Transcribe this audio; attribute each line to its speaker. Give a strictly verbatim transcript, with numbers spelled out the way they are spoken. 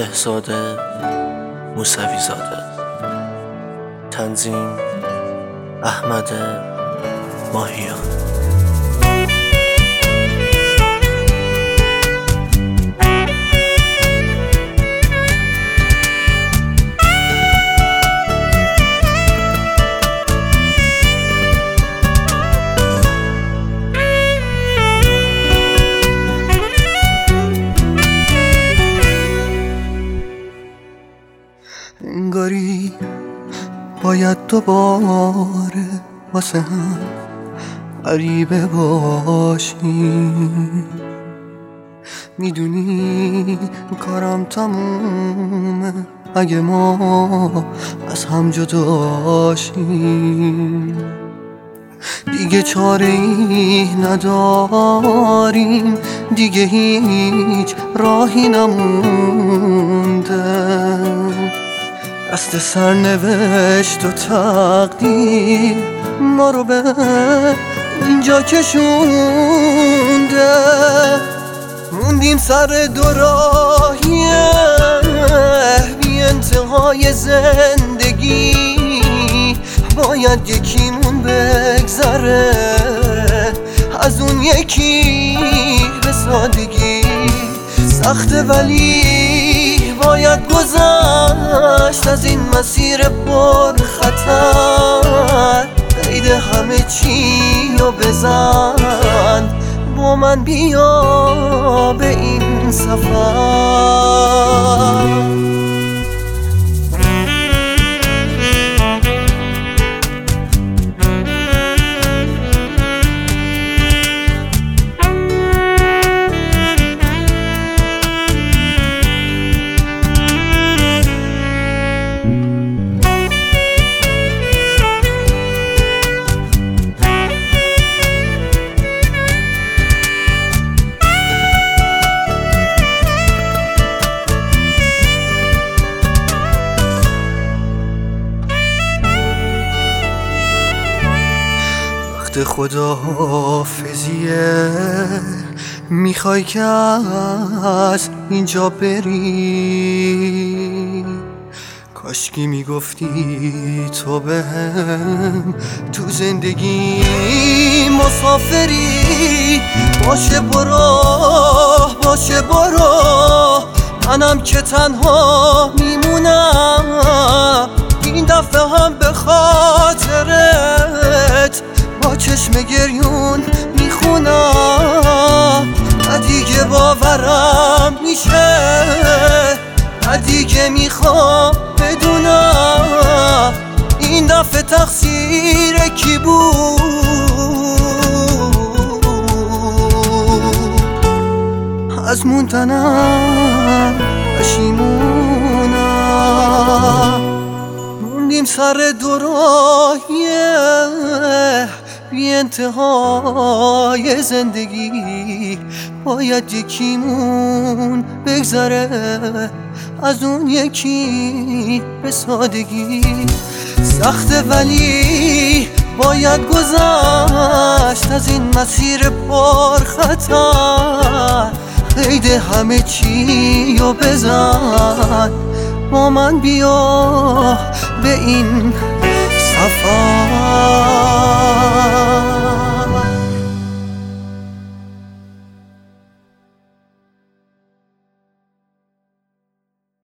Speaker 1: بهزاد موسوی زاده. تنظیم احمد ماهیان.
Speaker 2: انگاری باید دوباره واسه هم غریبه باشیم. میدونی کارم تمومه اگه ما از هم جداشیم. دیگه چاره ای نداریم، دیگه هیچ راهی نمونده. دست سرنوشت و تقدیر ما رو به اینجا کشونده. موندیم سر دو راهیه بی انتهای زندگی. باید یکیمون بگذره از اون یکی به سادگی. سخته ولی باید گذشت از این مسیر پر خطر. قید همه چی رو بزن، با من بیا به این سفر. وقت خداحافظیه، میخوای که از اینجا بری. کاشکی میگفتی تو بهم تو زندگی مسافری. باشه برو باشه برو، منم که تنها میمونم. این دفعه هم به خاطرت با چشم گریون میخونم. نه دیگه باورم میشه، نه دیگه میخوام بدونم این دفعه تقصیر کی بود. از موندنم پشیمونم. موندیم سر دو راهیه بی انتهای زندگی. باید یکیمون بگذره از اون یکی به سادگی. سخته ولی باید گذشت از این مسیر پر خطر. قید همه چی رو بزن، با من بیا به این سفر.